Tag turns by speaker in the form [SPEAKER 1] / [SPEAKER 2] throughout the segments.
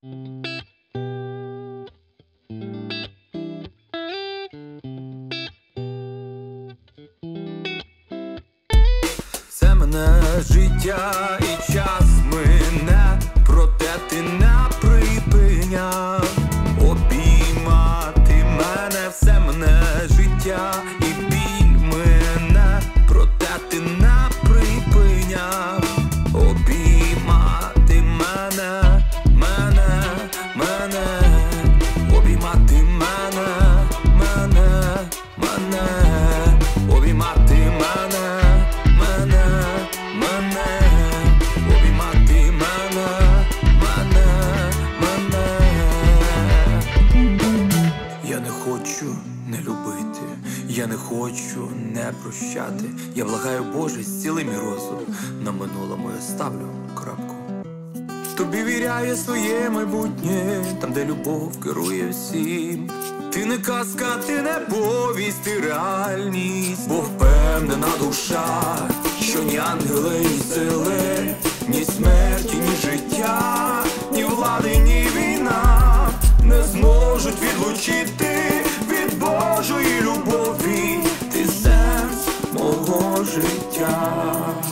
[SPEAKER 1] Все мене життя і час мине, проте ти не припиняв обіймати мене. Все мене життя і біль мене, проте ти не припиняв обіймати мене, мене, мене, обіймати мене, мене, мене, обіймати мене, мене, мене, обіймати мене, мене, мене. Я не хочу не любити, я не хочу не прощати. Я благаю, Боже, зціли мій розум, на минулому я ставлю крапку. Тобі віряю своє майбутнє, там де любов керує всім. Ти не казка, ти не повість, ти реальність. Бо впевнена душа, що ні ангели, ні сили, ні смерті, ні життя, ні влади, ні війна не зможуть відлучити від Божої любові. Ти сенс мого життя.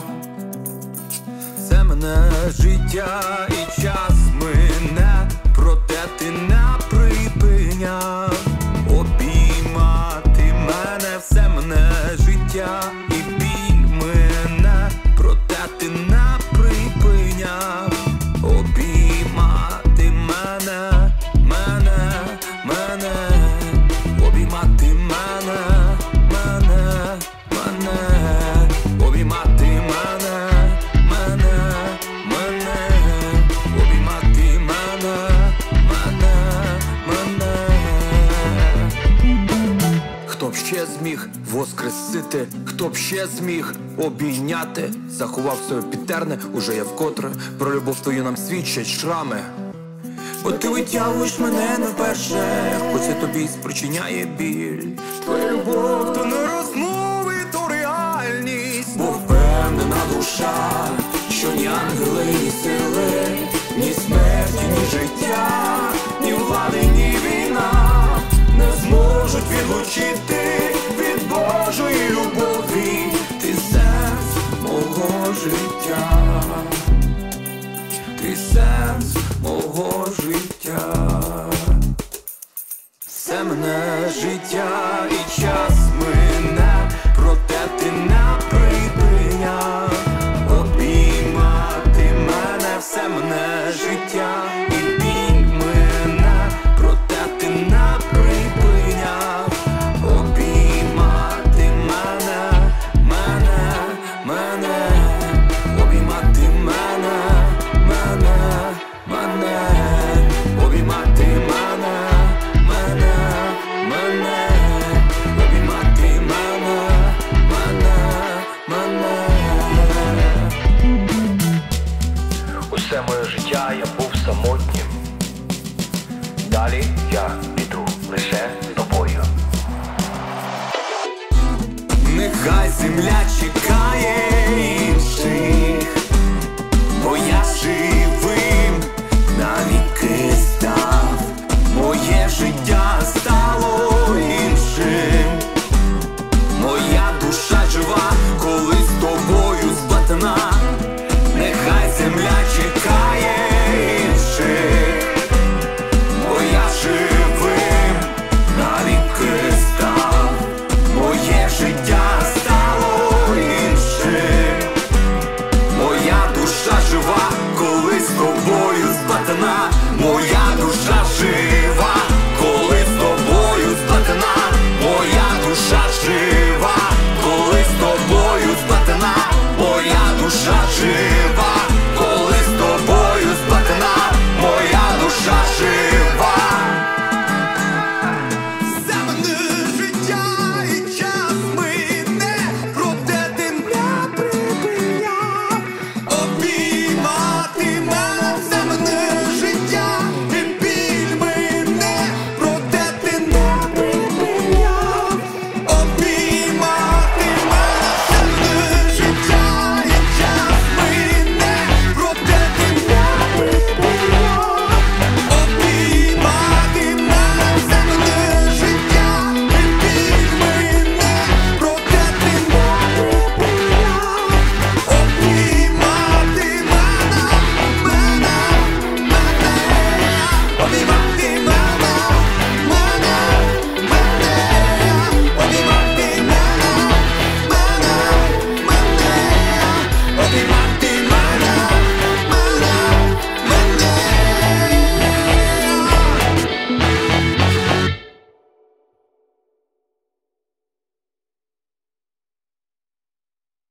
[SPEAKER 1] Це мене життя і час мине, проте ти не припиняв обіймати мене. Все мене життя і біль мене, проте ти не припиняв обіймати мене, мене, мене, обіймати мене, мене, мене, обіймати мене, мене, мене, обіймати мене, мене, мене. Хто б ще зміг воскресити, хто б ще зміг обійняти, заховав своє підтерне, уже я вкотре про любов твою нам свідчать шрами. Бо ти витягуєш мене не вперше, хоч це тобі спричиняє біль. Твоя любов то не розмови, то реальність. Бо впевнена душа, що ні ангели, ні сили, ні смерті, ні життя, ні влади, ні війна не зможуть відлучити від Божої любові. Ти сенс мого життя, ти сенс мого життя. Все мене життя і час мине, проте ти не припиняв обіймати мене. Все мене життя і біль мене, проте ти не припиняв обіймати мене, мене, мене, обіймати мене, мене, мене, обіймати мене, мене, мене, обіймати мене, мене, мене.
[SPEAKER 2] Усе моє життя я був самотнім. Далі я піду лише з тобою.
[SPEAKER 1] Нехай земля чекає інших,